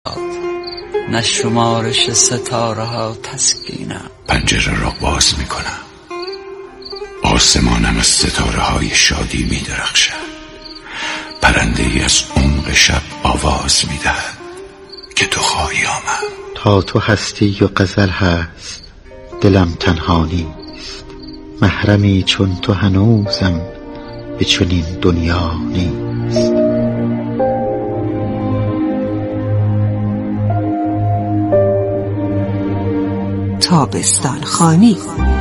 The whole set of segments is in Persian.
نه شمارش ستاره ها تسکینم. پنجره را باز می کنم، آسمانم از ستاره های شادی می درخشد. پرنده ای از عمق شب آواز می دهد که تو خواهی آمد. تا تو هستی و غزل هست دلم تنها نیست، محرمی چون تو هنوزم به چنین دنیا نیست. تابستان خوانی.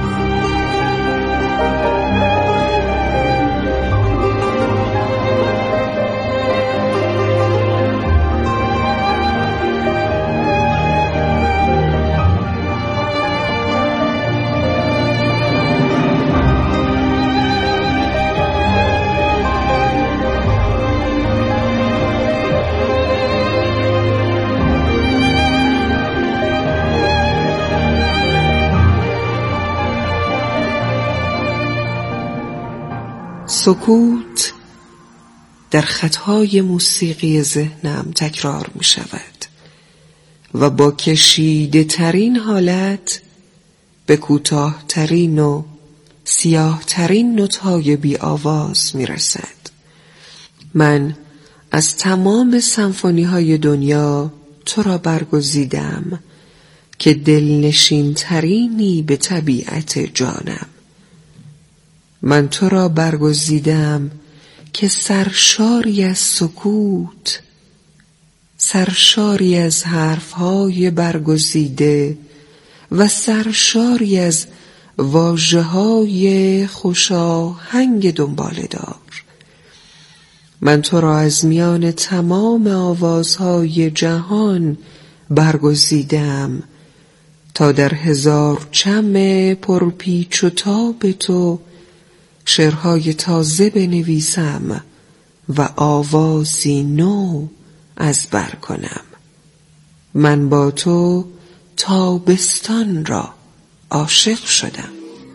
سکوت در خطهای موسیقی ذهنم تکرار می شود و با کشیده ترین حالت به کوتاه ترین و سیاه ترین نوت‌های بی آواز می رسد. من از تمام سمفونی های دنیا تو را برگزیدم که دلنشین ترینی به طبیعت جانم. من تو را برگزیدم که سرشاری از سکوت، سرشاری از حرفهای برگزیده و سرشاری از واژه‌های خوشاهنگ دنباله دار. من تو را از میان تمام آوازهای جهان برگزیدم تا در هزار چم پرپیچ و تاب تو شعرهای تازه بنویسم و آوازی نو از بر کنم. من با تو تابستان را عاشق شدم.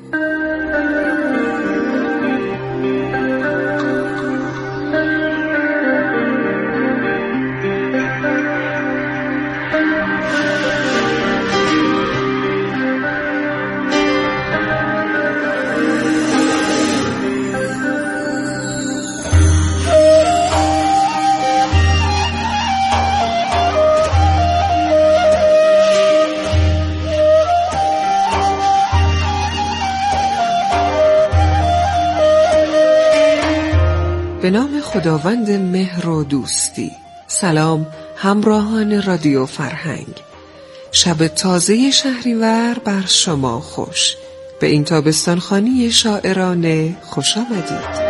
به نام خداوند مهر و دوستی. سلام همراهان رادیو فرهنگ. شب تازه شهریور بر شما خوش. به این تابستان خوانی شاعرانه خوش آمدید.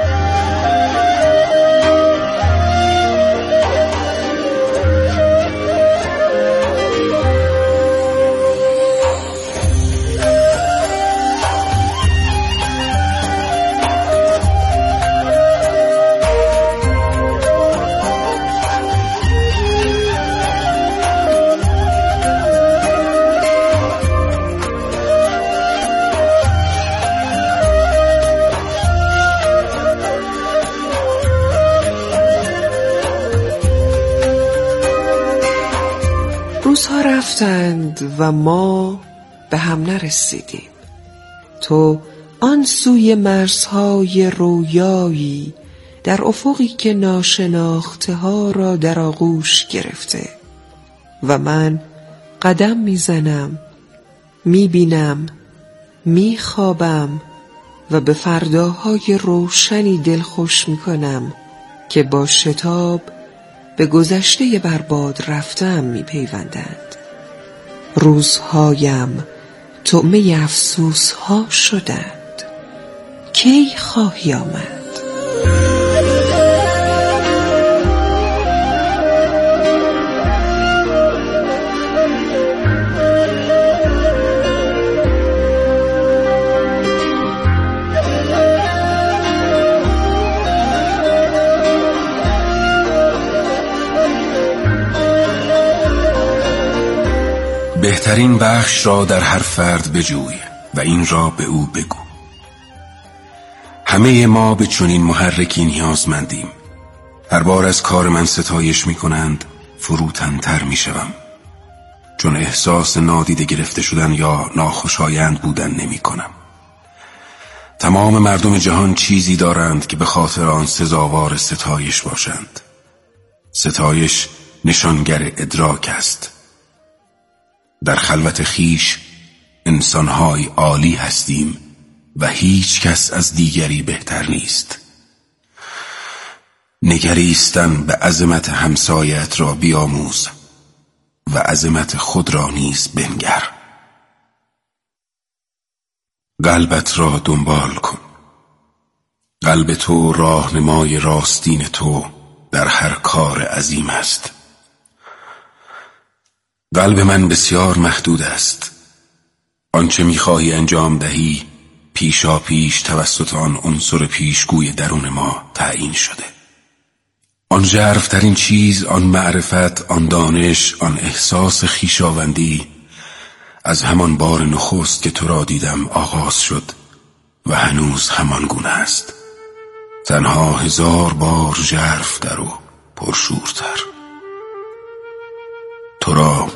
روزها رفتند و ما به هم نرسیدیم. تو آن سوی مرزهای رویایی در افقی که ناشناخته ها را در آغوش گرفته و من قدم میزنم، میبینم، میخوابم و به فرداهای روشنی دلخوش میکنم که با شتاب به گذشته برباد رفتم میپیوندند. روزهایم طعمه افسوس ها شدند. کی خواهی آمد؟ بهترین بخش را در هر فرد بجوی و این را به او بگو. همه ما به چنین محرکی نیازمندیم. هر بار از کار من ستایش می کنند، فروتن‌تر میشوم، چون احساس نادیده گرفته شدن یا ناخوشایند بودن نمی کنم. تمام مردم جهان چیزی دارند که به خاطر آن سزاوار ستایش باشند. ستایش نشانگر ادراک است. در خلوت خیش انسان‌های عالی هستیم و هیچ کس از دیگری بهتر نیست. نگریستن به عظمت همسایت را بیاموز و عظمت خود را نیز بنگر. قلبت را دنبال کن. قلب تو راهنمای راستین تو در هر کار عظیم است. قلب من بسیار محدود است. آنچه می‌خواهی انجام دهی پیشا پیش توسط آن عنصر پیشگوی درون ما تعیین شده. آن ژرف‌ترین چیز، آن معرفت، آن دانش، آن احساس خویشاوندی از همان بار نخست که تو را دیدم آغاز شد و هنوز همان گونه است، تنها 1000 بار ژرف‌تر و پرشورتر. تو را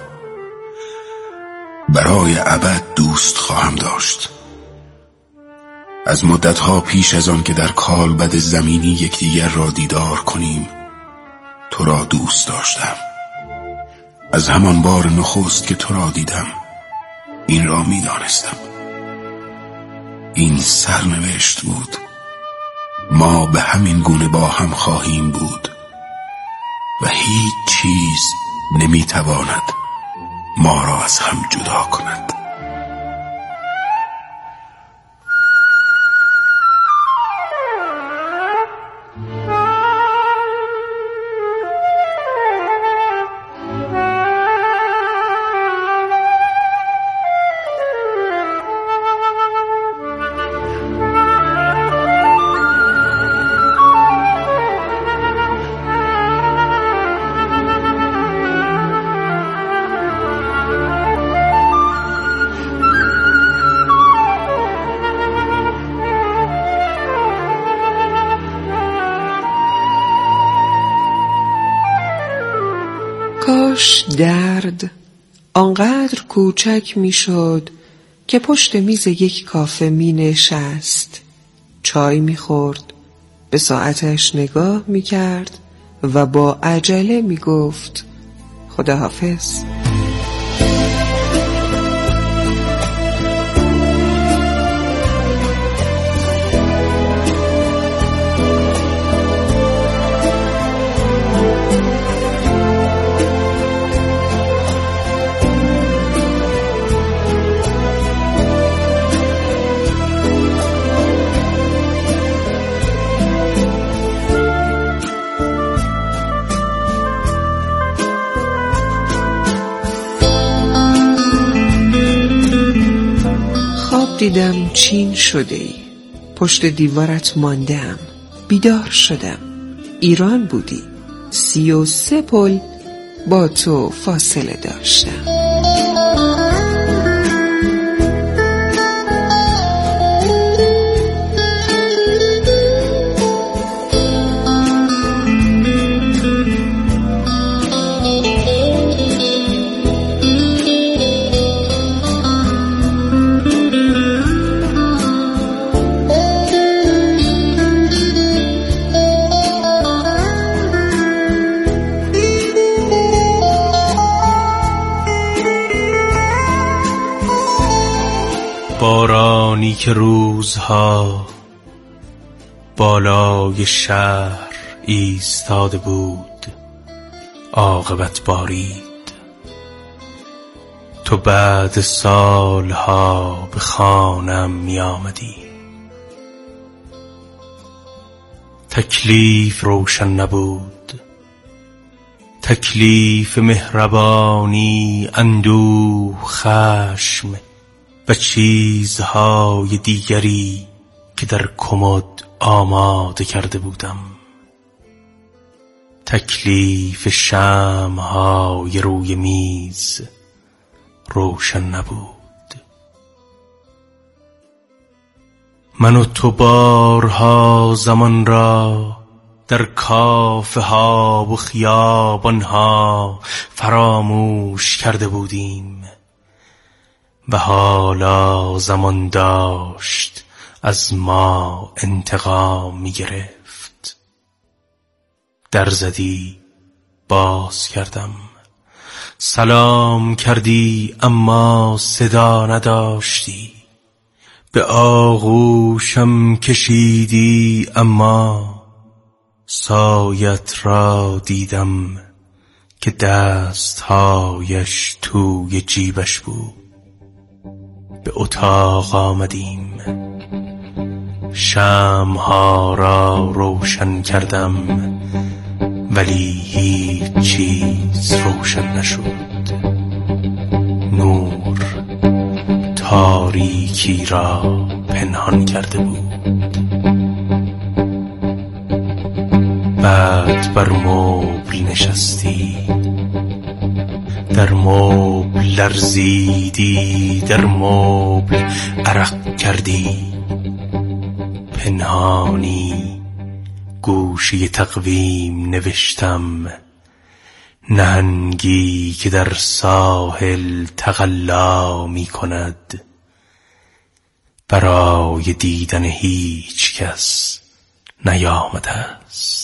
برای ابد دوست خواهم داشت. از مدتها پیش از آن که در کالبد زمینی یکدیگر را دیدار کنیم تو را دوست داشتم. از همان بار نخست که تو را دیدم این را می دانستم. این سرنوشت بود. ما به همین گونه با هم خواهیم بود و هیچ چیز نمی تواند ما را از هم جدا کند. کاش درد آنقدر کوچک میشد که پشت میز یک کافه می نشست، چای می خورد، به ساعتش نگاه می کرد و با عجله می گفت خداحافظ. دیدم چین شده ای، پشت دیوارت ماندم، بیدار شدم، ایران بودی، 33 پل با تو فاصله داشتم. بارانی که روزها بالای شهر ایستاده بود عاقبت بارید. تو بعد سالها به خانم می آمدی. تکلیف روشن نبود، تکلیف مهربانی، اندوه، خشم و چیزهای دیگری که در کمد آماده کرده بودم. تکلیف شمع‌های روی میز روشن نبود. من و تو بارها زمان را در کافه ها و خیابان ها فراموش کرده بودیم و حالا زمان داشت از ما انتقام می گرفت. در زدی، باز کردم، سلام کردی اما صدا نداشتی، به آغوشم کشیدی اما سایت را دیدم که دستهایش توی جیبش بود. به اتاق آمدیم، شمع‌ها را روشن کردم ولی هیچ چیز روشن نشد. نور تاریکی را پنهان کرده بود. بعد بر مبل نشستی، در مبل لرزیدی، در مبل عرق کردی. پنهانی گوشه تقویم نوشتم، نهنگی که در ساحل تقلا می کند، برای دیدن هیچ کس نیامده است.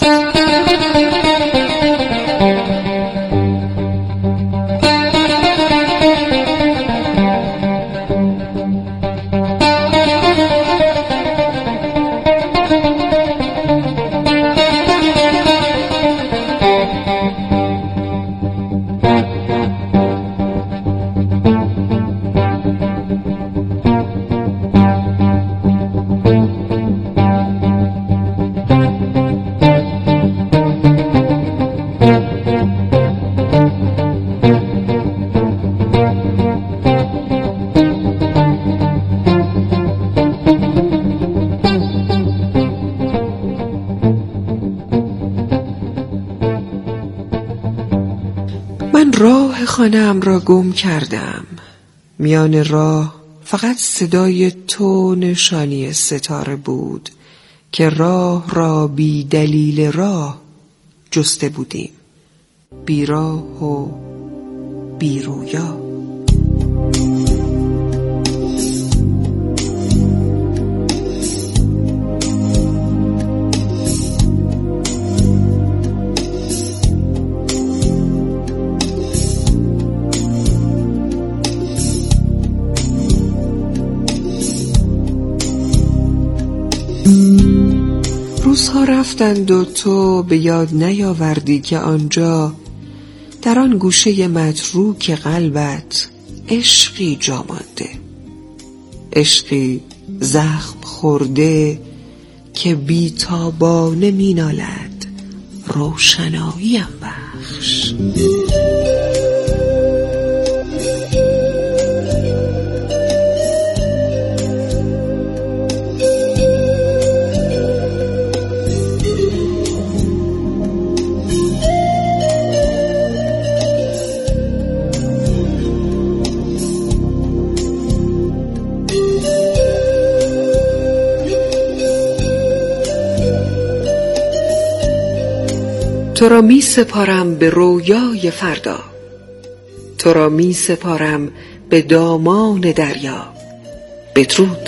من راه خانه‌ام را گم کردم. میان راه فقط صدای تو نشانی ستاره بود که راه را بی دلیل راه جسته بودیم، بی راه و بی رویا. روزها رفتند و تو به یاد نیاوردی که آنجا در آن گوشه متروک قلبت عشقی جا مانده، عشقی زخم خورده که بی‌تابانه می‌نالد روشناییم بخش. تو را می سپارم به رویای فردا، تو را می سپارم به دامان دریا. بدرود.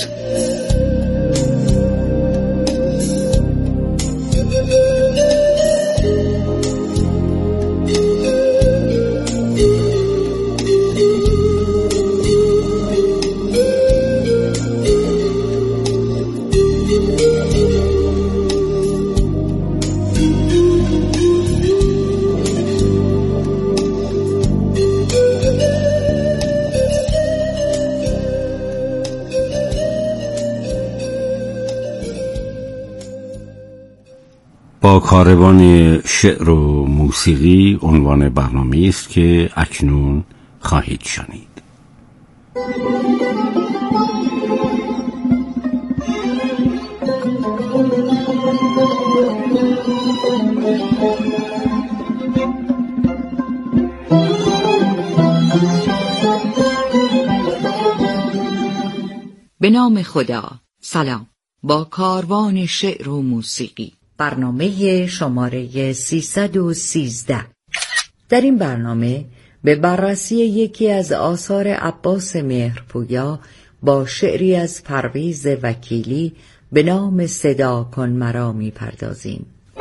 با کاروان شعر و موسیقی عنوان برنامه است که اکنون خواهید شنید. به نام خدا. سلام. با کاروان شعر و موسیقی برنامه شماره 313. در این برنامه به بررسی یکی از آثار عباس مهرپویا با شعری از پرویز وکیلی به نام صدا کن مرا می‌پردازیم.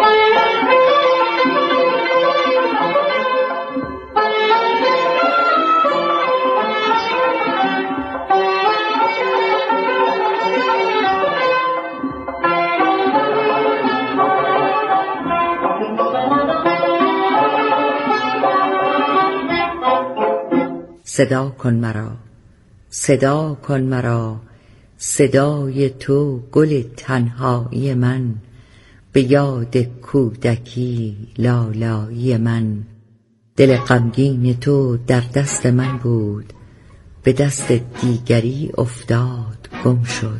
صدا کن مرا، صدا کن مرا، صدای تو گل تنهایی من، به یاد کودکی لالایی من. دل غمگین تو در دست من بود، به دست دیگری افتاد گم شد.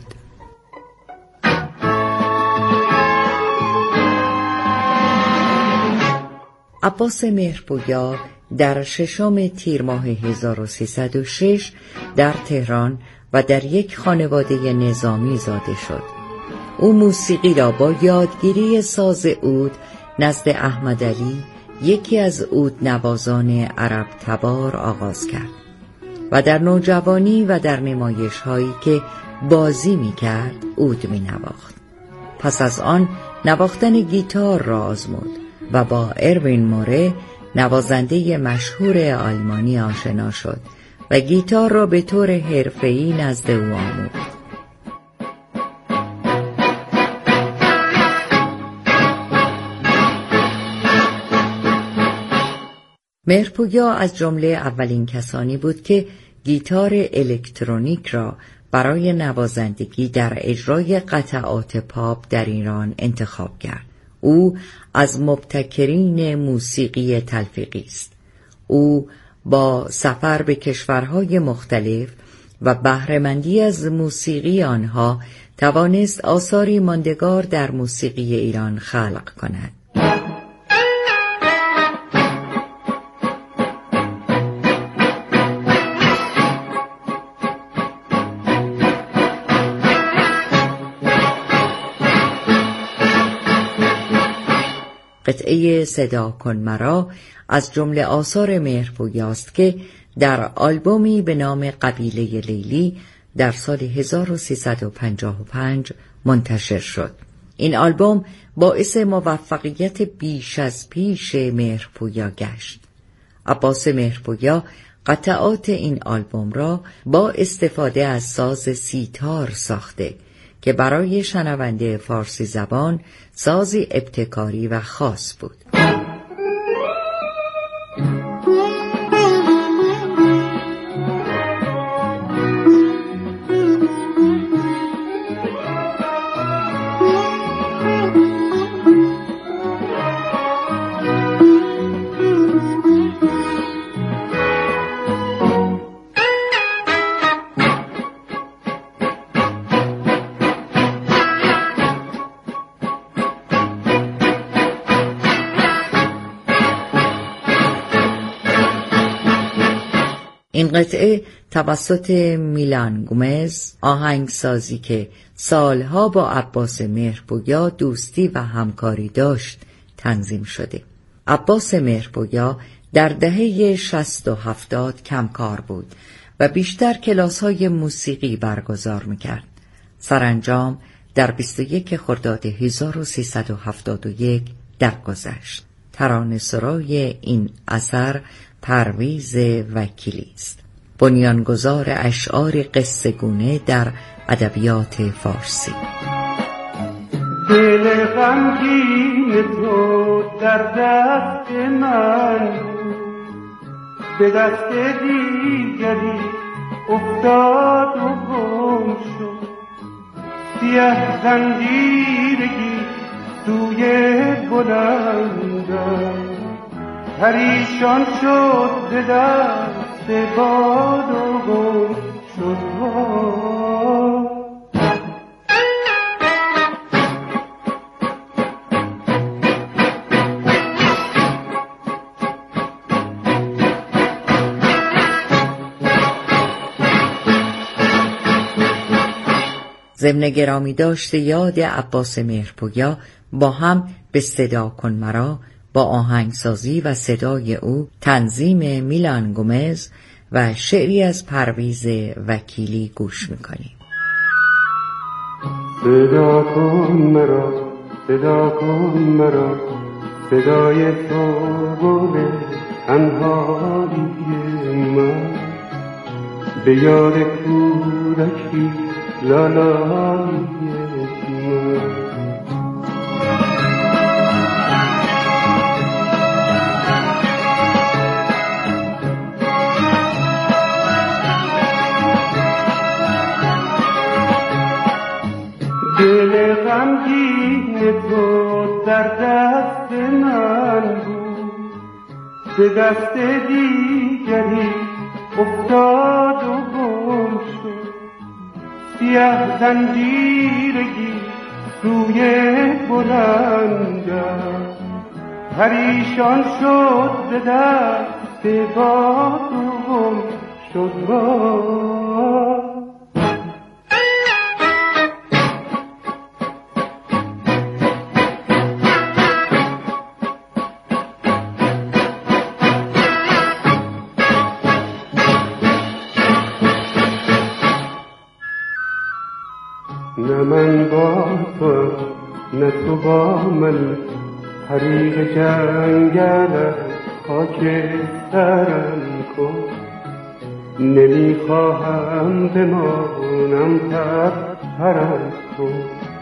عباس مهرپویا در 6 تیر ماه 1306 در تهران و در یک خانواده نظامی زاده شد. او موسیقی را با یادگیری ساز عود نزد احمد علی، یکی از عودنوازان عرب تبار، آغاز کرد و در نوجوانی و در نمایش هایی که بازی می کرد عود می نواخت. پس از آن نواختن گیتار را آزمود و با اروین موره، نوازنده مشهور آلمانی، آشنا شد و گیتار را به طور حرفه‌ای نزد او آموخت. مهرپویا از جمله اولین کسانی بود که گیتار الکترونیک را برای نوازندگی در اجرای قطعات پاپ در ایران انتخاب کرد. او از مبتکرین موسیقی تلفیقی است. او با سفر به کشورهای مختلف و بهره‌مندی از موسیقی آنها توانست آثاری ماندگار در موسیقی ایران خلق کند. قطعه صدا کن مرا از جمله آثار مهرپویاست که در آلبومی به نام قبیله لیلی در سال 1355 منتشر شد. این آلبوم باعث موفقیت بیش از پیش مهرپویا گشت. عباس مهرپویا قطعات این آلبوم را با استفاده از ساز سیتار ساخته که برای شنونده فارسی زبان سازی ابتکاری و خاص بود. این قطعه توسط میلان گومز، آهنگسازی که سالها با عباس مهرپویا دوستی و همکاری داشت، تنظیم شده. عباس مهرپویا در دهه 60 و 70 کمکار بود و بیشتر کلاس‌های موسیقی برگزار می‌کرد. سرانجام در 21 خرداد 1371 درگذشت. ترانه‌سرای این اثر پرویز وکیلی است، بنیانگذار اشعار قصه‌گونه در ادبیات فارسی. دل غمگین تو در دست من، به دست دیگری افتاد و گم شد. سیه زنجیرگی سوی بلندم، پریشان شد به دست باد و گم شد. ضمن گرامی داشته یاد عباس مهرپویا با هم به صدا کن مرا با آهنگسازی و صدای او، تنظیم میلان گومز و شعری از پرویز وکیلی گوش میکنیم. صدا کن مرا، صدا کن مرا، صدای تو گل تنهایی من، به یاد کودکی لالایی من. دل غمگین تو در دست من بود، به دست دیگری افتاد و گم شد. سیه زنجیرگی سوی بلندم، پریشان شد به دست باد و گم شد. نه من با تو نه تو با من، حریق جنگل خاک سرم کن. نمیخواهم بمانم پرم کن،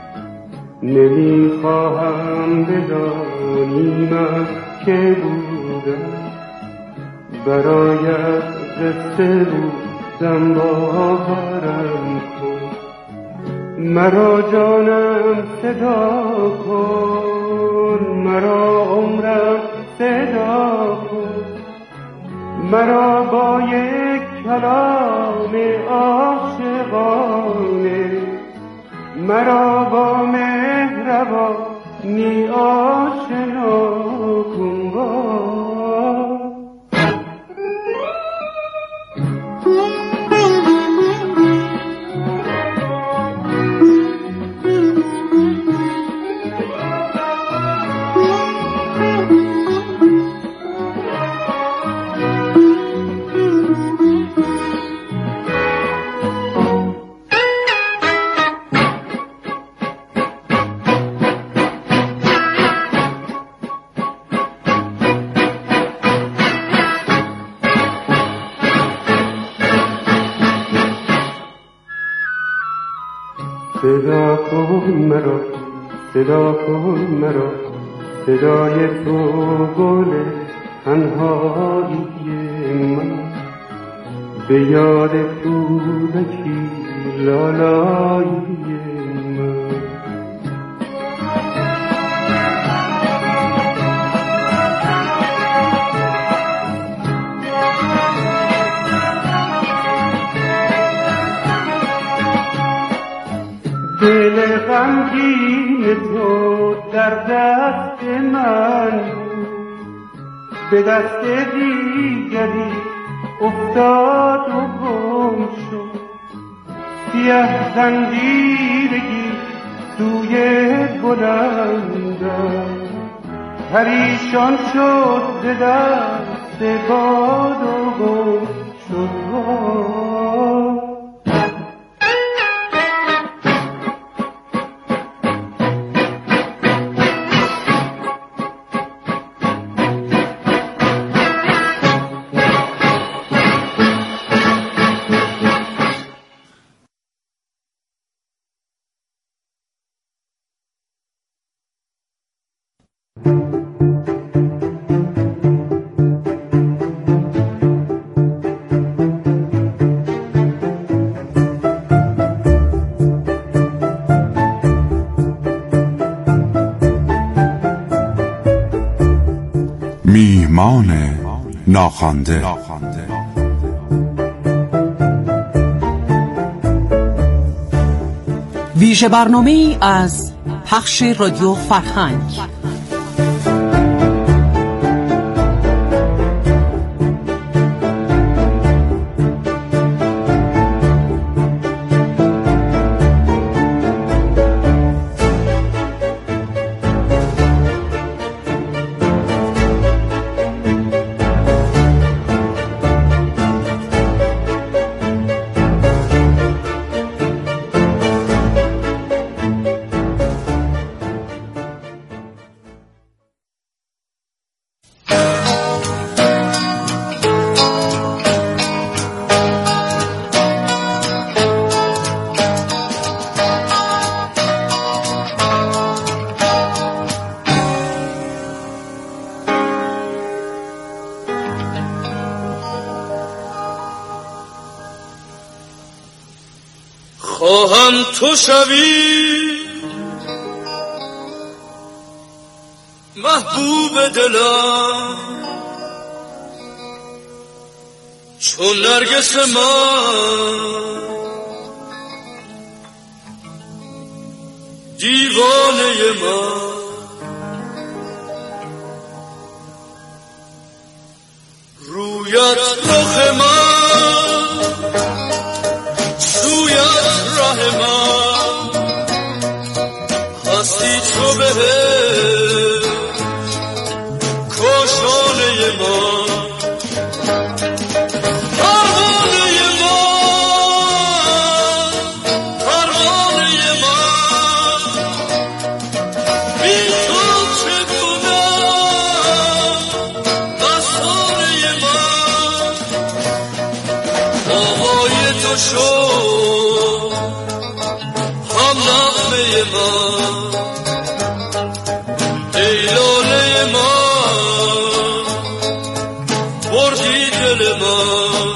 نمیخواهم بدانی من که بودم، برایت قصه بودم باورم کن. مرا جانم صدا کن، مرا عمرم صدا کن، مرا با یک کلام عاشقانه، مرا با مهربانی آشنا کن. صدا کن مرا، صدا کن مرا، صدای تو گل تنهایی من، به یاد کودکی لالایی من. دل غمگین تو در دست من، به دست دیگری افتاد و گم شد. سیه زنجیرگی سوی بلندم، پریشان شد به دست باد و گم شد. میهمان ناخوانده. ویژه برنامه‌ای از پخش رادیو فرهنگ. خواهم تو شوی محبوب دلم چون نرگس من دیوانه من رویت رخ من سویت راه من هستی تو بهشت کاشانه من هم نغمه من ای لاله من بردی دل من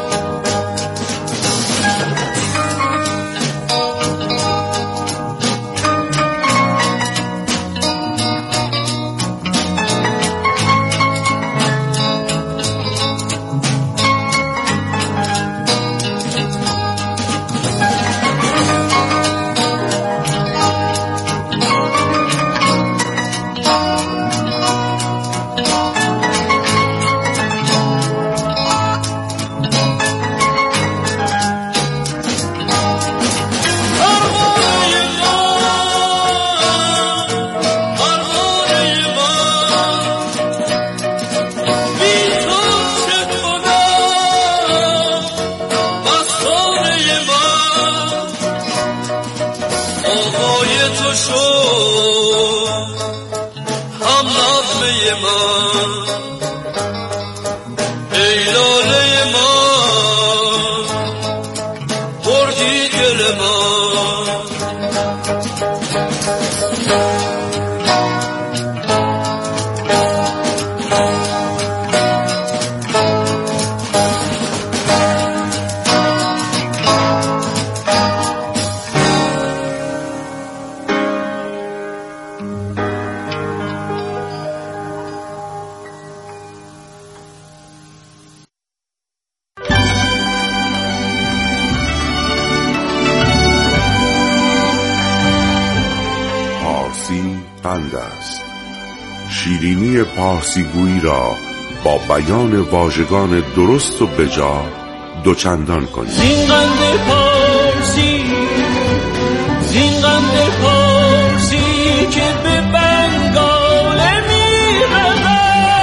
قند است. شیرینی پارسیگویی را با بیان واژگان درست و بجا دوچندان کنید. زین قند پارسی، زین قند پارسی که به بنگال می‌رود.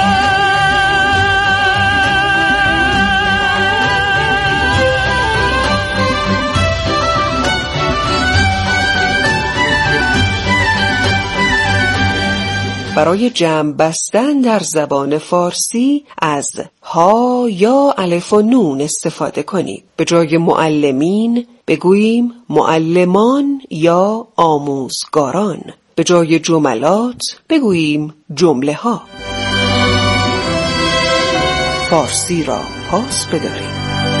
برای جمع بستن در زبان فارسی از ها یا الف و نون استفاده کنید. به جای معلمین بگوییم معلمان یا آموزگاران. به جای جملات بگوییم جمله ها. فارسی را پاس بداریم.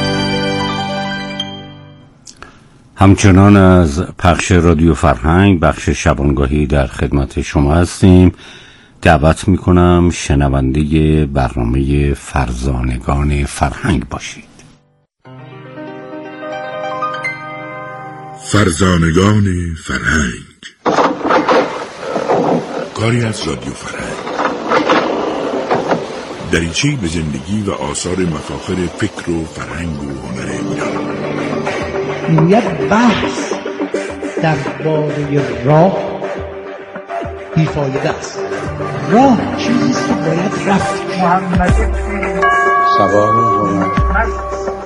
همچنان از پخش رادیو فرهنگ بخش شبانگاهی در خدمت شما هستیم. دعوت میکنم شنونده برنامه فرزانگان فرهنگ باشید. فرزانگان فرهنگ، کاری از رادیو فرهنگ، دریچه‌ای به زندگی و آثار مفاخر فکر و فرهنگ و هنر ایران. یک بحث درباره راه بیفایده است. راه چیزی است که باید رفت. سوار روان